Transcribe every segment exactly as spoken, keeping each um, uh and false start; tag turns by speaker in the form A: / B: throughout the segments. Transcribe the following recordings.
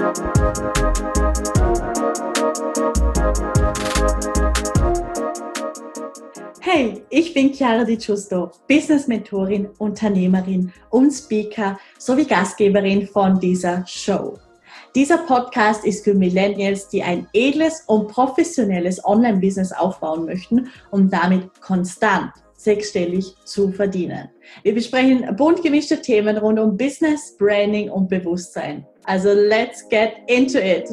A: Hey, ich bin Chiara Di Giusto, Business-Mentorin, Unternehmerin und Speaker sowie Gastgeberin von dieser Show. Dieser Podcast ist für Millennials, die ein edles und professionelles Online-Business aufbauen möchten, um damit konstant sechsstellig zu verdienen. Wir besprechen bunt gemischte Themen rund um Business, Branding und Bewusstsein. Also let's get into it!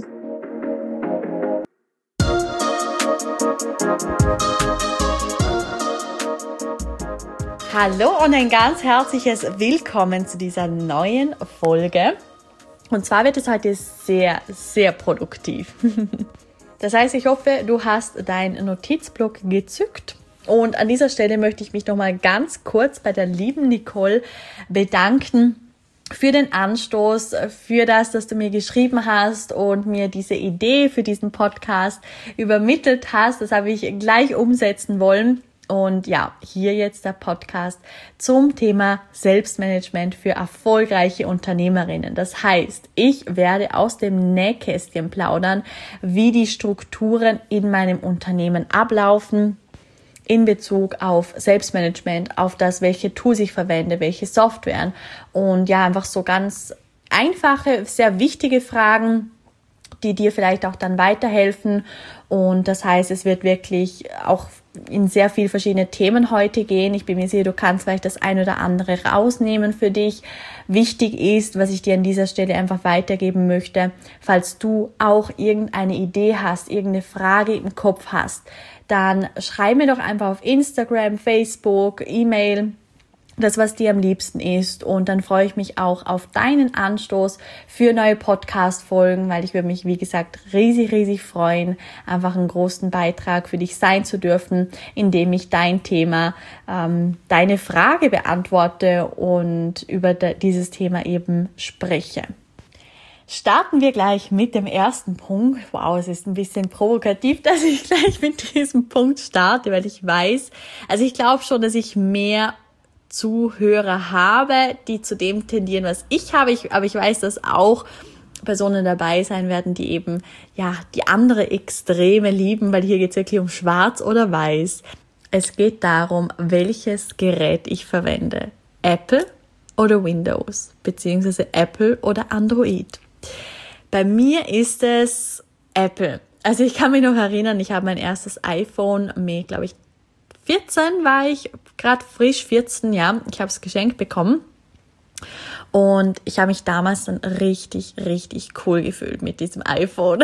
A: Hallo und ein ganz herzliches Willkommen zu dieser neuen Folge. Und zwar wird es heute sehr, sehr produktiv. Das heißt, ich hoffe, du hast deinen Notizblock gezückt. Und an dieser Stelle möchte ich mich nochmal ganz kurz bei der lieben Nicole bedanken für den Anstoß, für das, dass du mir geschrieben hast und mir diese Idee für diesen Podcast übermittelt hast. Das habe ich gleich umsetzen wollen. Und ja, hier jetzt der Podcast zum Thema Selbstmanagement für erfolgreiche Unternehmerinnen. Das heißt, ich werde aus dem Nähkästchen plaudern, wie die Strukturen in meinem Unternehmen ablaufen in Bezug auf Selbstmanagement, auf das, welche Tools ich verwende, welche Softwaren und ja, einfach so ganz einfache, sehr wichtige Fragen, die dir vielleicht auch dann weiterhelfen. Und das heißt, es wird wirklich auch in sehr viele verschiedene Themen heute gehen. Ich bin mir sicher, du kannst vielleicht das ein oder andere rausnehmen für dich. Wichtig ist, was ich dir an dieser Stelle einfach weitergeben möchte, falls du auch irgendeine Idee hast, irgendeine Frage im Kopf hast, dann schreib mir doch einfach auf Instagram, Facebook, E-Mail, das, was dir am liebsten ist. Und dann freue ich mich auch auf deinen Anstoß für neue Podcast-Folgen, weil ich würde mich, wie gesagt, riesig, riesig freuen, einfach einen großen Beitrag für dich sein zu dürfen, indem ich dein Thema, ähm, deine Frage beantworte und über de- dieses Thema eben spreche. Starten wir gleich mit dem ersten Punkt. Wow, es ist ein bisschen provokativ, dass ich gleich mit diesem Punkt starte, weil ich weiß, also ich glaube schon, dass ich mehr Zuhörer habe, die zu dem tendieren, was ich habe. Ich, aber ich weiß, dass auch Personen dabei sein werden, die eben ja die andere Extreme lieben, weil hier geht es wirklich um schwarz oder weiß. Es geht darum, welches Gerät ich verwende. Apple oder Windows, beziehungsweise Apple oder Android. Bei mir ist es Apple. Also ich kann mich noch erinnern, ich habe mein erstes iPhone mit, glaube ich, vierzehn war ich, gerade frisch vierzehn, ja, ich habe es geschenkt bekommen und ich habe mich damals dann richtig, richtig cool gefühlt mit diesem iPhone.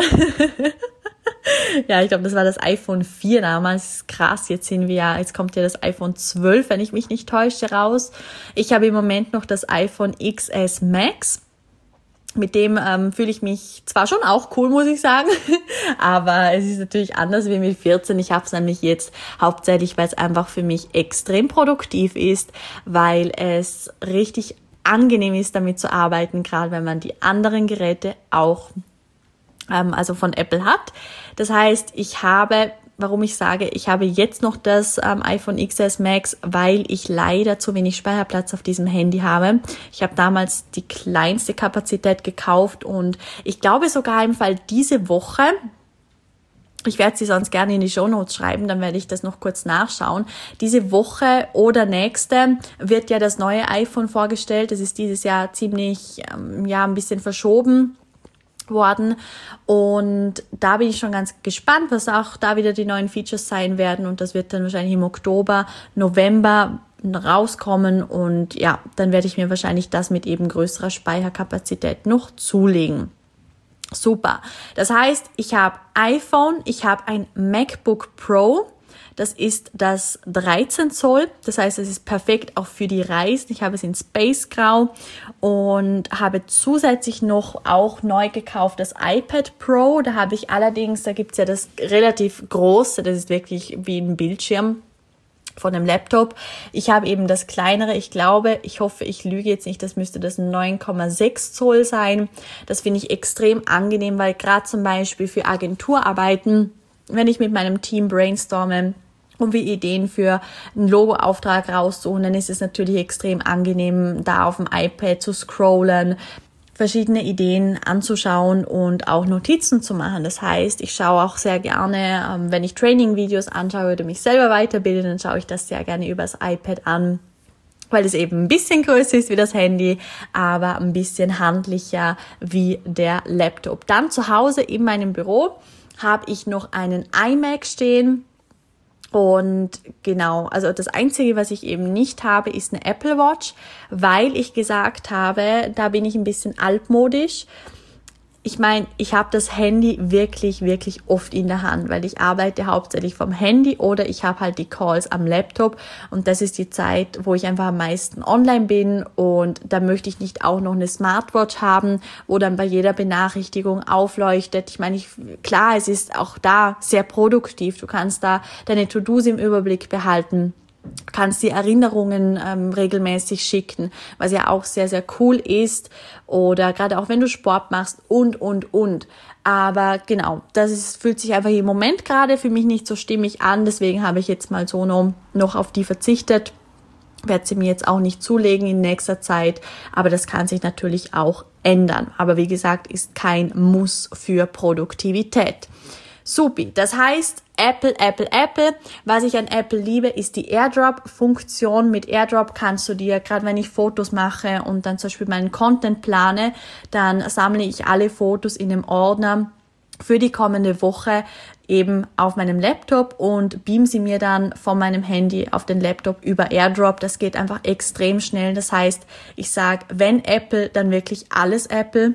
A: Ja, ich glaube, das war das iPhone vier damals, krass, jetzt sind wir ja, jetzt kommt ja das iPhone zwölf, wenn ich mich nicht täusche, raus. Ich habe im Moment noch das iPhone X S Max. Mit dem ähm, fühle ich mich zwar schon auch cool, muss ich sagen, aber es ist natürlich anders wie mit vierzehn. Ich habe es nämlich jetzt hauptsächlich, weil es einfach für mich extrem produktiv ist, weil es richtig angenehm ist, damit zu arbeiten, gerade wenn man die anderen Geräte auch ähm, also von Apple hat. Das heißt, ich habe, warum ich sage, ich habe jetzt noch das ähm, iPhone X S Max, weil ich leider zu wenig Speicherplatz auf diesem Handy habe. Ich habe damals die kleinste Kapazität gekauft und ich glaube sogar im Fall diese Woche, ich werde sie sonst gerne in die Shownotes schreiben, dann werde ich das noch kurz nachschauen. Diese Woche oder nächste wird ja das neue iPhone vorgestellt. Das ist dieses Jahr ziemlich, ähm, ja, ein bisschen verschoben worden und da bin ich schon ganz gespannt, was auch da wieder die neuen Features sein werden und das wird dann wahrscheinlich im Oktober, November rauskommen und ja, dann werde ich mir wahrscheinlich das mit eben größerer Speicherkapazität noch zulegen. Super. Das heißt, ich habe iPhone, ich habe ein MacBook Pro. Das ist das dreizehn Zoll, das heißt, es ist perfekt auch für die Reisen. Ich habe es in Space Grau und habe zusätzlich noch auch neu gekauft das iPad Pro. Da habe ich allerdings, da gibt's ja das relativ große, das ist wirklich wie ein Bildschirm von einem Laptop. Ich habe eben das kleinere, ich glaube, ich hoffe, ich lüge jetzt nicht, das müsste das neun Komma sechs Zoll sein. Das finde ich extrem angenehm, weil gerade zum Beispiel für Agenturarbeiten, wenn ich mit meinem Team brainstorme, um wir Ideen für einen Logoauftrag rauszuholen, dann ist es natürlich extrem angenehm, da auf dem iPad zu scrollen, verschiedene Ideen anzuschauen und auch Notizen zu machen. Das heißt, ich schaue auch sehr gerne, wenn ich Training-Videos anschaue oder mich selber weiterbilde, dann schaue ich das sehr gerne übers iPad an, weil es eben ein bisschen größer ist wie das Handy, aber ein bisschen handlicher wie der Laptop. Dann zu Hause in meinem Büro habe ich noch einen iMac stehen. Und genau, also das Einzige, was ich eben nicht habe, ist eine Apple Watch, weil ich gesagt habe, da bin ich ein bisschen altmodisch. Ich meine, ich habe das Handy wirklich, wirklich oft in der Hand, weil ich arbeite hauptsächlich vom Handy oder ich habe halt die Calls am Laptop und das ist die Zeit, wo ich einfach am meisten online bin und da möchte ich nicht auch noch eine Smartwatch haben, wo dann bei jeder Benachrichtigung aufleuchtet. Ich meine, ich, klar, es ist auch da sehr produktiv. Du kannst da deine To-Dos im Überblick behalten. Du kannst die Erinnerungen ähm, regelmäßig schicken, was ja auch sehr, sehr cool ist. Oder gerade auch wenn du Sport machst und, und, und. Aber genau, das ist, fühlt sich einfach im Moment gerade für mich nicht so stimmig an. Deswegen habe ich jetzt mal so noch, noch auf die verzichtet. Werde sie mir jetzt auch nicht zulegen in nächster Zeit. Aber das kann sich natürlich auch ändern. Aber wie gesagt, ist kein Muss für Produktivität. Supi, das heißt Apple, Apple, Apple. Was ich an Apple liebe, ist die AirDrop-Funktion. Mit AirDrop kannst du dir, gerade wenn ich Fotos mache und dann zum Beispiel meinen Content plane, dann sammle ich alle Fotos in einem Ordner für die kommende Woche eben auf meinem Laptop und beam sie mir dann von meinem Handy auf den Laptop über AirDrop. Das geht einfach extrem schnell. Das heißt, ich sage, wenn Apple, dann wirklich alles Apple.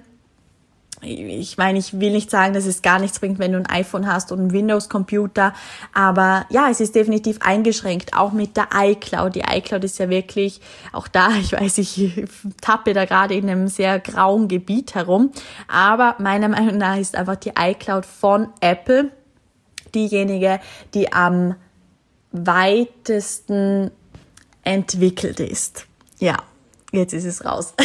A: Ich meine, ich will nicht sagen, dass es gar nichts bringt, wenn du ein iPhone hast und einen Windows-Computer, aber ja, es ist definitiv eingeschränkt, auch mit der iCloud. Die iCloud ist ja wirklich, auch da, ich weiß, ich tappe da gerade in einem sehr grauen Gebiet herum, aber meiner Meinung nach ist einfach die iCloud von Apple diejenige, die am weitesten entwickelt ist. Ja. Jetzt ist es raus.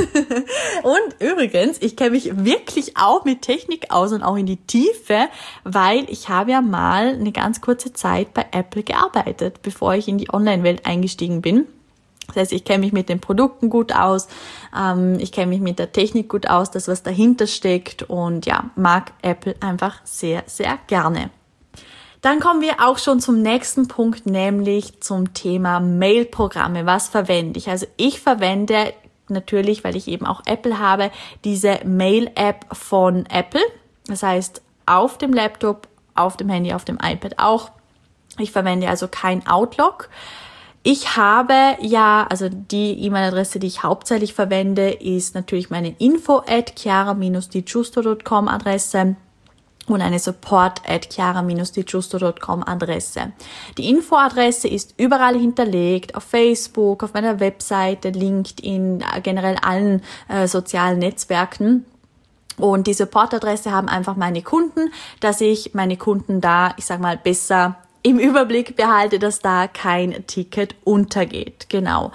A: Und übrigens, ich kenne mich wirklich auch mit Technik aus und auch in die Tiefe, weil ich habe ja mal eine ganz kurze Zeit bei Apple gearbeitet, bevor ich in die Online-Welt eingestiegen bin. Das heißt, ich kenne mich mit den Produkten gut aus, ähm, ich kenne mich mit der Technik gut aus, das, was dahinter steckt und ja, mag Apple einfach sehr, sehr gerne. Dann kommen wir auch schon zum nächsten Punkt, nämlich zum Thema Mail-Programme. Was verwende ich? Also ich verwende natürlich, weil ich eben auch Apple habe, diese Mail-App von Apple. Das heißt, auf dem Laptop, auf dem Handy, auf dem iPad auch. Ich verwende also kein Outlook. Ich habe ja, also die E-Mail-Adresse, die ich hauptsächlich verwende, ist natürlich meine info at chiara dash di giusto dot com Adresse. Und eine support at chiara dash di giusto dot com Adresse. Die Infoadresse ist überall hinterlegt, auf Facebook, auf meiner Webseite, LinkedIn, generell allen äh, sozialen Netzwerken. Und die Support-Adresse haben einfach meine Kunden, dass ich meine Kunden da, ich sag mal, besser im Überblick behalte, dass da kein Ticket untergeht. Genau.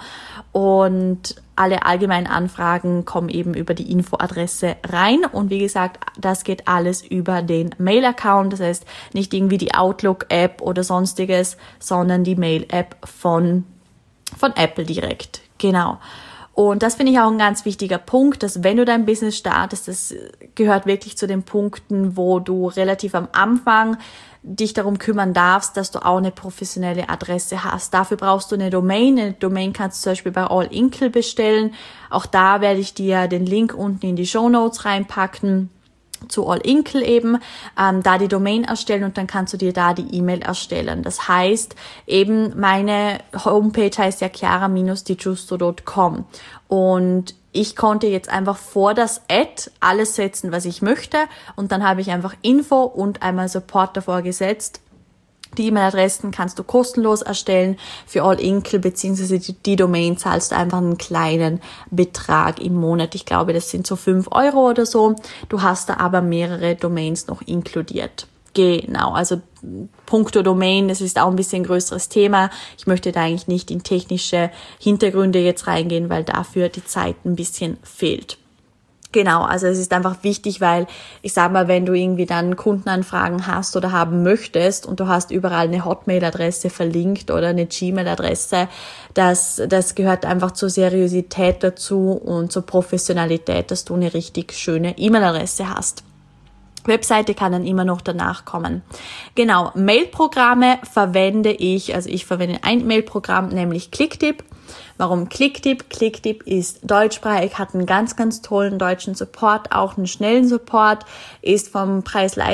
A: Und alle allgemeinen Anfragen kommen eben über die Infoadresse rein. Und wie gesagt, das geht alles über den Mail-Account. Das heißt, nicht irgendwie die Outlook-App oder sonstiges, sondern die Mail-App von, von Apple direkt. Genau. Und das finde ich auch ein ganz wichtiger Punkt, dass wenn du dein Business startest, das gehört wirklich zu den Punkten, wo du relativ am Anfang dich darum kümmern darfst, dass du auch eine professionelle Adresse hast. Dafür brauchst du eine Domain. Eine Domain kannst du zum Beispiel bei All Inkle bestellen. Auch da werde ich dir den Link unten in die Shownotes reinpacken zu All Inkle eben, ähm, da die Domain erstellen und dann kannst du dir da die E-Mail erstellen. Das heißt, eben meine Homepage heißt ja chiara dash di giusto dot com und ich konnte jetzt einfach vor das Ad alles setzen, was ich möchte und dann habe ich einfach Info und einmal Support davor gesetzt. Die E-Mail-Adressen kannst du kostenlos erstellen für All Inkle, beziehungsweise die, die Domain zahlst du einfach einen kleinen Betrag im Monat. Ich glaube, das sind so fünf Euro oder so. Du hast da aber mehrere Domains noch inkludiert. Genau, also puncto Domain, das ist auch ein bisschen ein größeres Thema. Ich möchte da eigentlich nicht in technische Hintergründe jetzt reingehen, weil dafür die Zeit ein bisschen fehlt. Genau, also es ist einfach wichtig, weil ich sage mal, wenn du irgendwie dann Kundenanfragen hast oder haben möchtest und du hast überall eine Hotmail-Adresse verlinkt oder eine Gmail-Adresse, das, das gehört einfach zur Seriosität dazu und zur Professionalität, dass du eine richtig schöne E-Mail-Adresse hast. Webseite kann dann immer noch danach kommen. Genau, Mailprogramme verwende ich, also ich verwende ein Mailprogramm, nämlich Clicktip. Warum Clicktip? Clicktip ist deutschsprachig, hat einen ganz, ganz tollen deutschen Support, auch einen schnellen Support, ist vom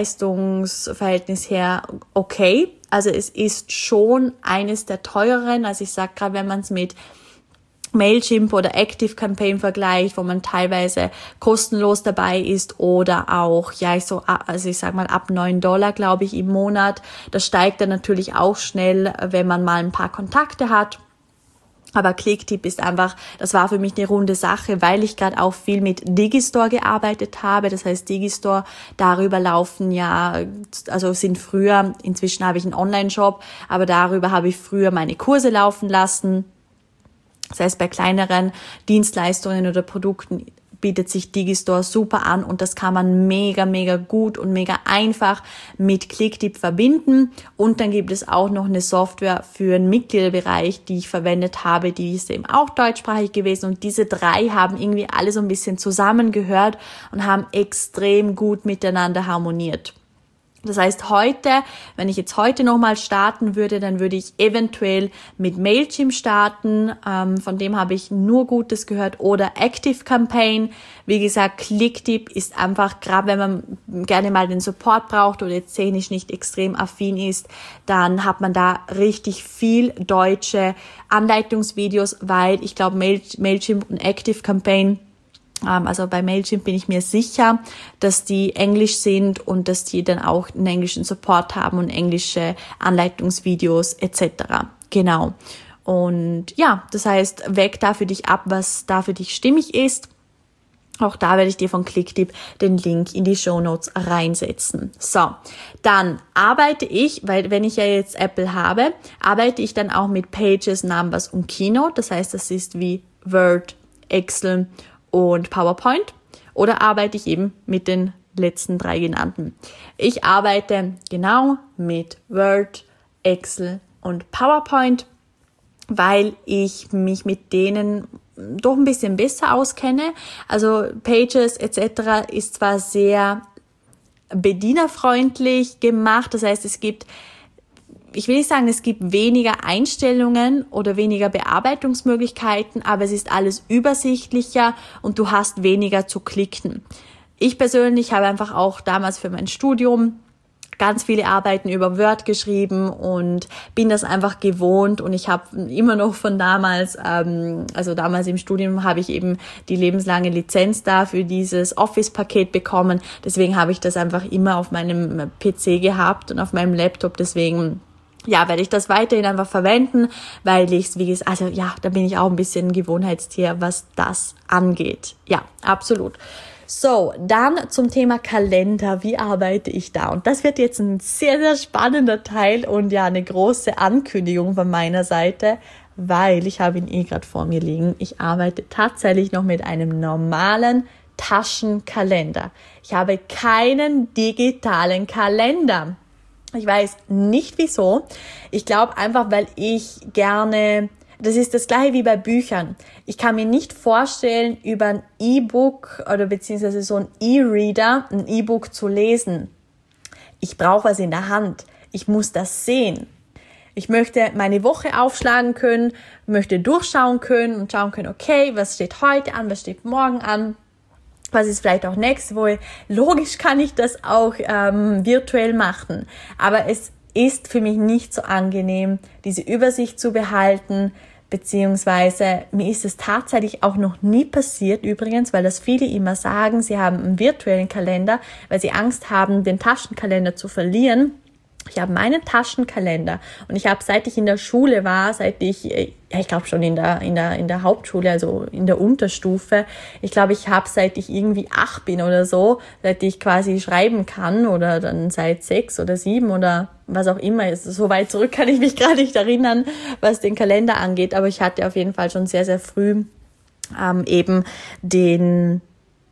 A: Preis-Leistungs-Verhältnis her okay. Also es ist schon eines der teureren, also ich sage gerade, wenn man es mit Mailchimp oder ActiveCampaign vergleicht, wo man teilweise kostenlos dabei ist oder auch, ja, ich so, also ich sag mal ab neun Dollar, glaube ich, im Monat. Das steigt dann natürlich auch schnell, wenn man mal ein paar Kontakte hat. Aber Clicktip ist einfach, das war für mich eine runde Sache, weil ich gerade auch viel mit Digistore gearbeitet habe. Das heißt, Digistore, darüber laufen ja, also sind früher, inzwischen habe ich einen Online-Shop, aber darüber habe ich früher meine Kurse laufen lassen. Das heißt, bei kleineren Dienstleistungen oder Produkten bietet sich Digistore super an und das kann man mega, mega gut und mega einfach mit Clicktip verbinden. Und dann gibt es auch noch eine Software für den Mitgliederbereich, die ich verwendet habe, die ist eben auch deutschsprachig gewesen und diese drei haben irgendwie alle so ein bisschen zusammengehört und haben extrem gut miteinander harmoniert. Das heißt, heute, wenn ich jetzt heute nochmal starten würde, dann würde ich eventuell mit Mailchimp starten. Ähm, von dem habe ich nur Gutes gehört. Oder ActiveCampaign. Wie gesagt, Clicktip ist einfach, gerade wenn man gerne mal den Support braucht oder jetzt technisch nicht extrem affin ist, dann hat man da richtig viel deutsche Anleitungsvideos, weil ich glaube, Mail, Mailchimp und ActiveCampaign, also bei Mailchimp bin ich mir sicher, dass die Englisch sind und dass die dann auch einen englischen Support haben und englische Anleitungsvideos et cetera. Genau. Und ja, das heißt, wäg da für dich ab, was da für dich stimmig ist. Auch da werde ich dir von Clicktip den Link in die Shownotes reinsetzen. So, dann arbeite ich, weil wenn ich ja jetzt Apple habe, arbeite ich dann auch mit Pages, Numbers und Keynote. Das heißt, das ist wie Word, Excel und PowerPoint, oder arbeite ich eben mit den letzten drei genannten. Ich arbeite genau mit Word, Excel und PowerPoint, weil ich mich mit denen doch ein bisschen besser auskenne. Also Pages et cetera ist zwar sehr bedienerfreundlich gemacht, das heißt, es gibt Ich will nicht sagen, es gibt weniger Einstellungen oder weniger Bearbeitungsmöglichkeiten, aber es ist alles übersichtlicher und du hast weniger zu klicken. Ich persönlich habe einfach auch damals für mein Studium ganz viele Arbeiten über Word geschrieben und bin das einfach gewohnt und ich habe immer noch von damals, ähm, also damals im Studium habe ich eben die lebenslange Lizenz da für dieses Office-Paket bekommen. Deswegen habe ich das einfach immer auf meinem P C gehabt und auf meinem Laptop, deswegen ja, werde ich das weiterhin einfach verwenden, weil ich es, wie gesagt, also ja, da bin ich auch ein bisschen Gewohnheitstier, was das angeht. Ja, absolut. So, dann zum Thema Kalender. Wie arbeite ich da? Und das wird jetzt ein sehr, sehr spannender Teil und ja, eine große Ankündigung von meiner Seite, weil ich habe ihn eh gerade vor mir liegen. Ich arbeite tatsächlich noch mit einem normalen Taschenkalender. Ich habe keinen digitalen Kalender. Ich weiß nicht wieso. Ich glaube einfach, weil ich gerne, das ist das gleiche wie bei Büchern. Ich kann mir nicht vorstellen, über ein E-Book oder beziehungsweise so ein E-Reader ein E-Book zu lesen. Ich brauche was in der Hand. Ich muss das sehen. Ich möchte meine Woche aufschlagen können, möchte durchschauen können und schauen können, okay, was steht heute an, was steht morgen an. Was ist vielleicht auch nächste Woche? Logisch kann ich das auch ähm, virtuell machen, aber es ist für mich nicht so angenehm, diese Übersicht zu behalten, beziehungsweise mir ist es tatsächlich auch noch nie passiert übrigens, weil das viele immer sagen, sie haben einen virtuellen Kalender, weil sie Angst haben, den Taschenkalender zu verlieren. Ich habe meinen Taschenkalender und ich habe, seit ich in der Schule war, seit ich, ja, ich glaube schon in der, in der, in der Hauptschule, also in der Unterstufe, ich glaube, ich habe, seit ich irgendwie acht bin oder so, seit ich quasi schreiben kann oder dann seit sechs oder sieben oder was auch immer ist. So weit zurück kann ich mich gerade nicht erinnern, was den Kalender angeht, aber ich hatte auf jeden Fall schon sehr, sehr früh ähm, eben den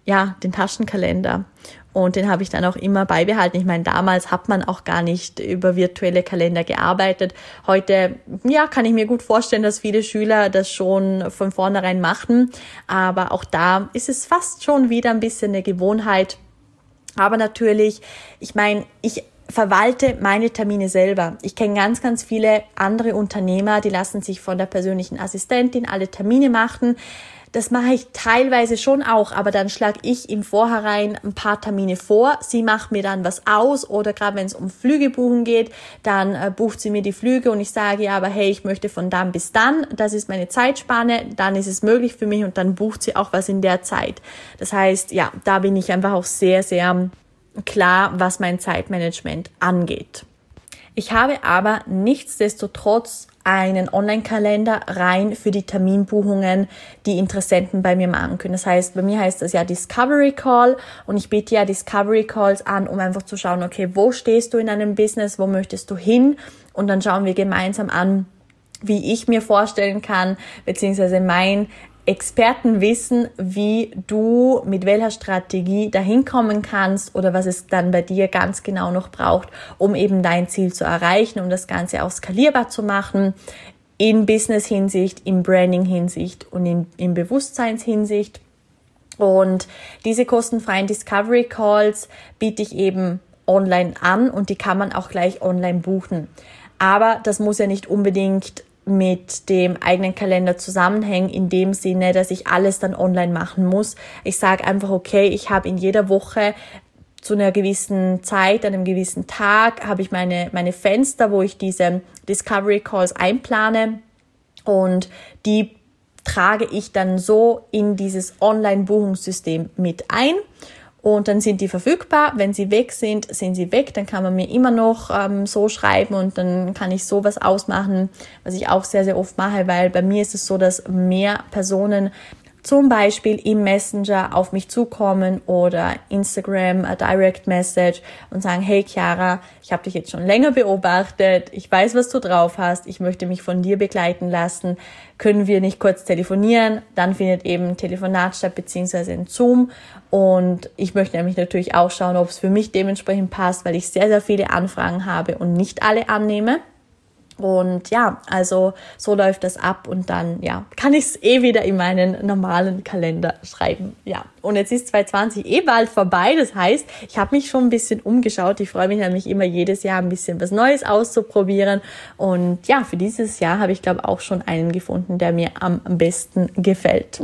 A: ja, den Taschenkalender. Und den habe ich dann auch immer beibehalten. Ich meine, damals hat man auch gar nicht über virtuelle Kalender gearbeitet. Heute, ja, kann ich mir gut vorstellen, dass viele Schüler das schon von vornherein machen. Aber auch da ist es fast schon wieder ein bisschen eine Gewohnheit. Aber natürlich, ich meine, ich verwalte meine Termine selber. Ich kenne ganz, ganz viele andere Unternehmer, die lassen sich von der persönlichen Assistentin alle Termine machen. Das mache ich teilweise schon auch, aber dann schlage ich im Vorhinein ein paar Termine vor. Sie macht mir dann was aus oder gerade wenn es um Flüge buchen geht, dann äh, bucht sie mir die Flüge und ich sage ja, aber hey, ich möchte von dann bis dann, das ist meine Zeitspanne, dann ist es möglich für mich und dann bucht sie auch was in der Zeit. Das heißt, ja, da bin ich einfach auch sehr, sehr klar, was mein Zeitmanagement angeht. Ich habe aber nichtsdestotrotz einen Online-Kalender rein für die Terminbuchungen, die Interessenten bei mir machen können. Das heißt, bei mir heißt das ja Discovery Call und ich biete ja Discovery Calls an, um einfach zu schauen, okay, wo stehst du in einem Business, wo möchtest du hin? Und dann schauen wir gemeinsam an, wie ich mir vorstellen kann, beziehungsweise mein Experten wissen, wie du mit welcher Strategie dahin kommen kannst oder was es dann bei dir ganz genau noch braucht, um eben dein Ziel zu erreichen, um das Ganze auch skalierbar zu machen, in Business-Hinsicht, in Branding-Hinsicht und in, in Bewusstseins-Hinsicht. Und diese kostenfreien Discovery Calls biete ich eben online an und die kann man auch gleich online buchen. Aber das muss ja nicht unbedingt mit dem eigenen Kalender zusammenhängen, in dem Sinne, dass ich alles dann online machen muss. Ich sage einfach, okay, ich habe in jeder Woche zu einer gewissen Zeit, an einem gewissen Tag, habe ich meine, meine Fenster, wo ich diese Discovery Calls einplane und die trage ich dann so in dieses Online-Buchungssystem mit ein. Und dann sind die verfügbar. Wenn sie weg sind, sind sie weg. Dann kann man mir immer noch ähm, so schreiben und dann kann ich sowas ausmachen, was ich auch sehr, sehr oft mache, weil bei mir ist es so, dass mehr Personen zum Beispiel im Messenger auf mich zukommen oder Instagram, a Direct Message und sagen, hey Chiara, ich habe dich jetzt schon länger beobachtet, ich weiß, was du drauf hast, ich möchte mich von dir begleiten lassen, können wir nicht kurz telefonieren? Dann findet eben ein Telefonat statt, beziehungsweise ein Zoom und ich möchte nämlich natürlich auch schauen, ob es für mich dementsprechend passt, weil ich sehr, sehr viele Anfragen habe und nicht alle annehme. Und ja, also so läuft das ab und dann ja kann ich es eh wieder in meinen normalen Kalender schreiben. Ja, und jetzt ist zwanzig zwanzig eh bald vorbei, das heißt, ich habe mich schon ein bisschen umgeschaut. Ich freue mich nämlich immer jedes Jahr ein bisschen was Neues auszuprobieren und ja, für dieses Jahr habe ich glaube auch schon einen gefunden, der mir am besten gefällt.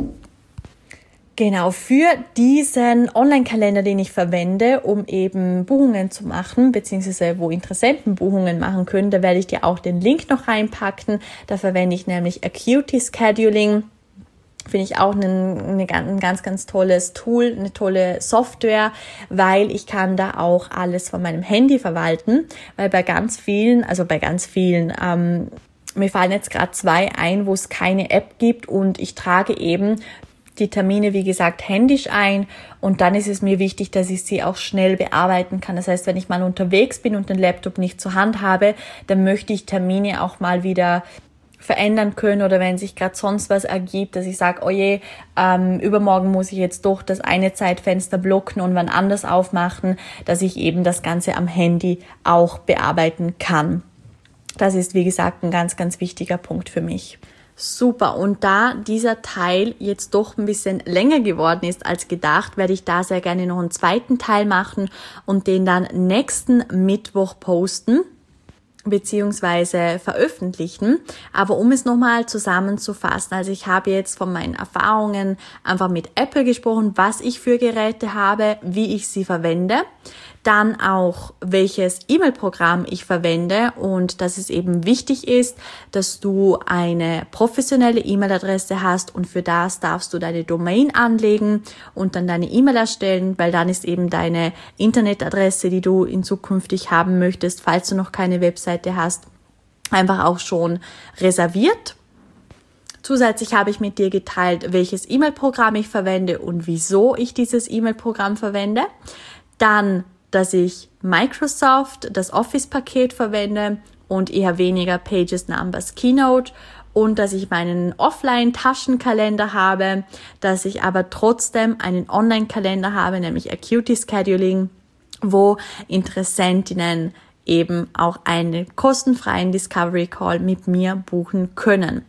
A: Genau, für diesen Online-Kalender, den ich verwende, um eben Buchungen zu machen, beziehungsweise wo Interessenten Buchungen machen können, da werde ich dir auch den Link noch reinpacken. Da verwende ich nämlich Acuity Scheduling. Finde ich auch ein, ein ganz, ganz tolles Tool, eine tolle Software, weil ich kann da auch alles von meinem Handy verwalten, weil bei ganz vielen, also bei ganz vielen, ähm, mir fallen jetzt gerade zwei ein, wo es keine App gibt und ich trage eben die Termine, wie gesagt, händisch ein und dann ist es mir wichtig, dass ich sie auch schnell bearbeiten kann. Das heißt, wenn ich mal unterwegs bin und den Laptop nicht zur Hand habe, dann möchte ich Termine auch mal wieder verändern können oder wenn sich gerade sonst was ergibt, dass ich sage, oh je, ähm, übermorgen muss ich jetzt doch das eine Zeitfenster blocken und wann anders aufmachen, dass ich eben das Ganze am Handy auch bearbeiten kann. Das ist, wie gesagt, ein ganz, ganz wichtiger Punkt für mich. Super, und da dieser Teil jetzt doch ein bisschen länger geworden ist als gedacht, werde ich da sehr gerne noch einen zweiten Teil machen und den dann nächsten Mittwoch posten beziehungsweise veröffentlichen. Aber um es nochmal zusammenzufassen, also ich habe jetzt von meinen Erfahrungen einfach mit Apple gesprochen, was ich für Geräte habe, wie ich sie verwende, dann auch welches E-Mail-Programm ich verwende und dass es eben wichtig ist, dass du eine professionelle E-Mail-Adresse hast und für das darfst du deine Domain anlegen und dann deine E-Mail erstellen, weil dann ist eben deine Internetadresse, die du in zukünftig haben möchtest, falls du noch keine Webseite hast, einfach auch schon reserviert. Zusätzlich habe ich mit dir geteilt, welches E-Mail-Programm ich verwende und wieso ich dieses E-Mail-Programm verwende. Dann dass ich Microsoft, das Office-Paket verwende und eher weniger Pages, Numbers, Keynote und dass ich meinen Offline-Taschenkalender habe, dass ich aber trotzdem einen Online-Kalender habe, nämlich Acuity Scheduling, wo Interessentinnen eben auch einen kostenfreien Discovery Call mit mir buchen können.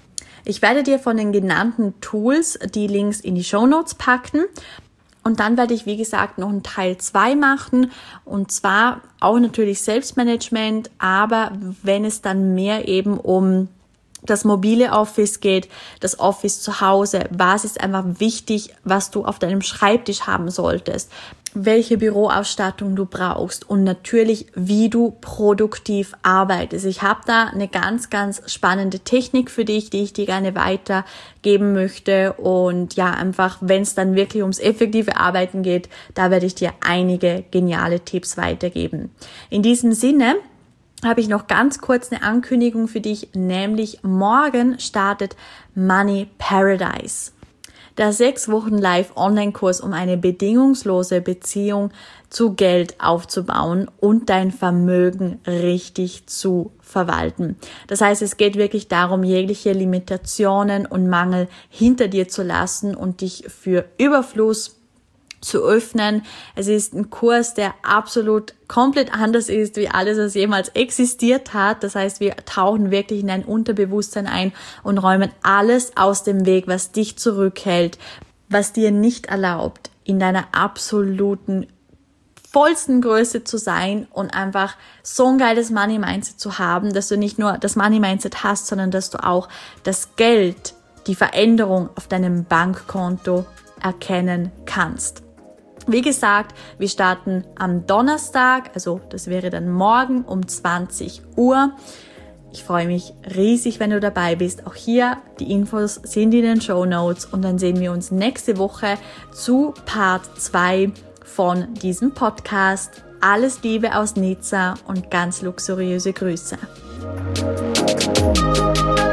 A: Ich werde dir von den genannten Tools die Links in die Shownotes packen und dann werde ich, wie gesagt, noch einen Teil zwei machen und zwar auch natürlich Selbstmanagement, aber wenn es dann mehr eben um das mobile Office geht, das Office zu Hause, was ist einfach wichtig, was du auf deinem Schreibtisch haben solltest, welche Büroausstattung du brauchst und natürlich, wie du produktiv arbeitest. Ich habe da eine ganz, ganz spannende Technik für dich, die ich dir gerne weitergeben möchte und ja, einfach, wenn es dann wirklich ums effektive Arbeiten geht, da werde ich dir einige geniale Tipps weitergeben. In diesem Sinne habe ich noch ganz kurz eine Ankündigung für dich, nämlich morgen startet Money Paradise. Der sechs Wochen Live-Online-Kurs, um eine bedingungslose Beziehung zu Geld aufzubauen und dein Vermögen richtig zu verwalten. Das heißt, es geht wirklich darum, jegliche Limitationen und Mangel hinter dir zu lassen und dich für Überfluss zu öffnen. Es ist ein Kurs, der absolut komplett anders ist, wie alles, was jemals existiert hat. Das heißt, wir tauchen wirklich in dein Unterbewusstsein ein und räumen alles aus dem Weg, was dich zurückhält, was dir nicht erlaubt, in deiner absoluten vollsten Größe zu sein und einfach so ein geiles Money-Mindset zu haben, dass du nicht nur das Money-Mindset hast, sondern dass du auch das Geld, die Veränderung auf deinem Bankkonto erkennen kannst. Wie gesagt, wir starten am Donnerstag, also das wäre dann morgen um zwanzig Uhr. Ich freue mich riesig, wenn du dabei bist. Auch hier, die Infos sind in den Shownotes und dann sehen wir uns nächste Woche zu Part zwei von diesem Podcast. Alles Liebe aus Nizza und ganz luxuriöse Grüße.